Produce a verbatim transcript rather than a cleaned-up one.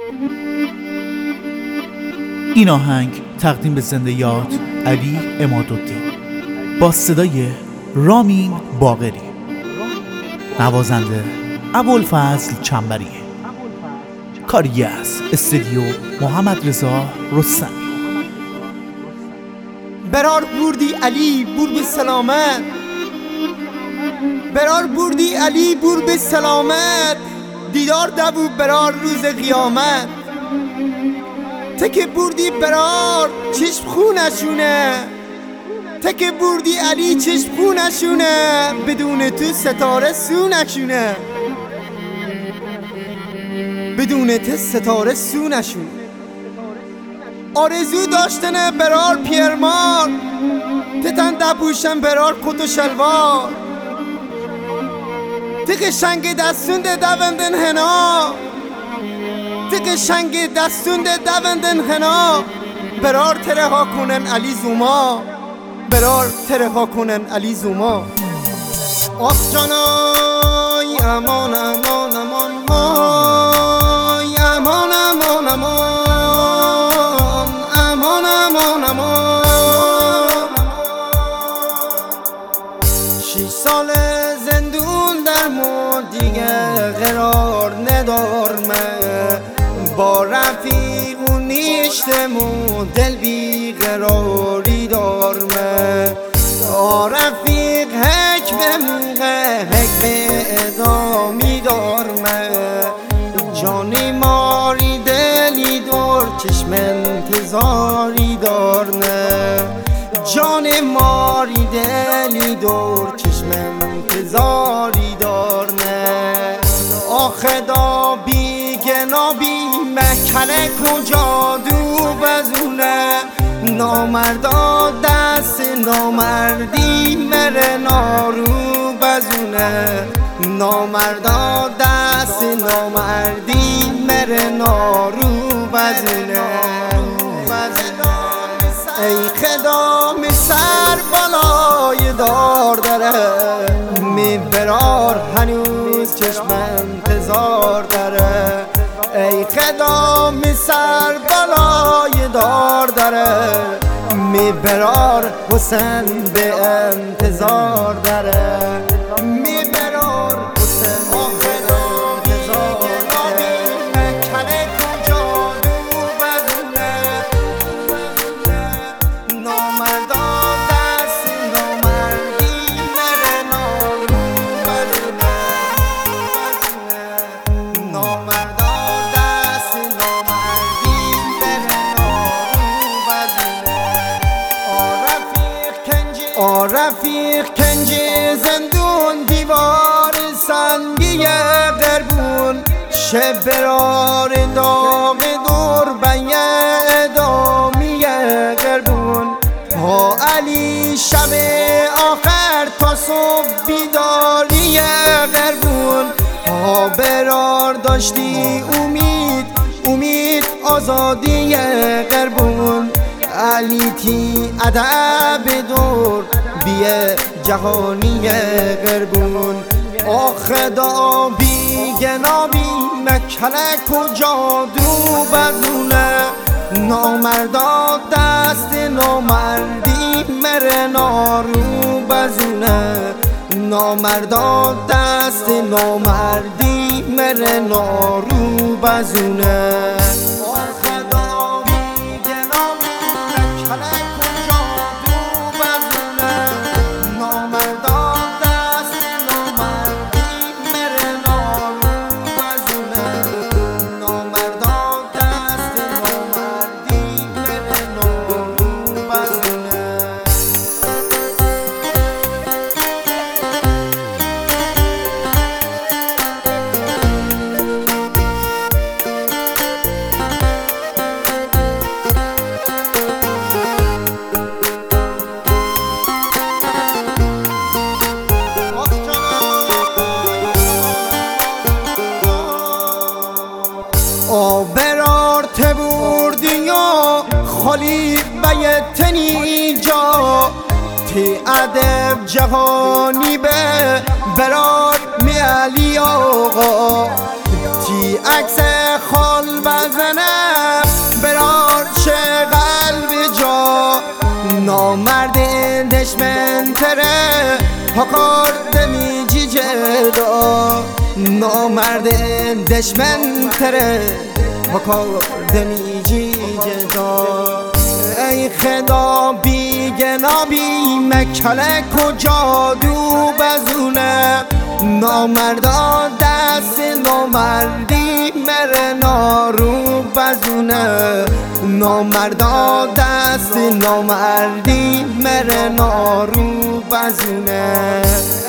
این آهنگ تقدیم به زنده یاد علی عمادالدین با صدای رامین باقری، نوازنده ابوالفضل چنبری، کاری از استودیو محمد رضا رستمی. برار بردی علی بور به سلامت، برار بردی علی بور به سلامت، دیدار دبو برار روز قیامت. تک بردی برار چشم خونشونه، تک بردی علی چشم خونشونه، بدون تو ستاره سونشونه، بدون تو ستاره سونشونه. آرزو داشتنه برار پیرمار، تتن دبوشن برار کت و شلوار، تک شنگ دستون ده دوندن هنا، تک شنگ دستون ده دوندن هنا. برار تره ها کنن علی زوما، برار تره ها کنن علی زوما. آخ جانای امان امان امان های، امان امان امان امان امان امان. شیش سال زندون در مون دیگه قرار ندارمه، با رفیق و نیشتمون دل بیقراری دارمه. با رفیق هک به موقع هک به ادامی دارمه، جانی ماری دلی دار چشم انتظاری دارنه، جان ماری دلی دار چشم انتظاری دارنه. آخه دا بی گنابی مکنه کجا دو بزونه، نامردا دست نامردی مره نارو بزونه، نامردا دست نامردی مره نارو بزونه. ای خدام سر بالای دار داره، می برار هنوز چشم انتظار داره. ای خدام سر بالای دار داره، می برار حسین به انتظار داره، می برار حسین به انتظار داره. مکنه کجا دو بزونه، نامردا دست نامردی مره نارو بزونه، نامردا دست نامردی مره نارو بزونه. آرفیق کنجی آرفیق کنجی زندون دیوار سنگی قربون، شب برار داغ دور بین ادامی قربون. ها علی شب آخر تا صبح بیداری قربون، ها برار داشتی امید امید آزادی قربون. علی تی ادب دور بیه جهانی قربون. آخه دا بی گنابی مکنه کجا دو بزونه، نامردا دست نامردی مره نارو بزونه، نامردا دست نامردی مره نارو بزونه. آخه دا بی گنابی مکنه کجا دو بزونه، نامردا دست نامردی مره نارو بزونه، نامردا دست نامردی مره نارو بزونه. برار تبوردی یا خالی بیتنی جا، تی ادب جهانی به برار می علی آقا، تی عکس خال بزن تره حکار دمیجی جدا نامرد دشمن تره حکار دمیجی جدا ای خدا بی گنابی مکله کجا دو بزونه نامردا دست نامردی مره نارو بزونه نامردا دست نامردی مره نارو بزونه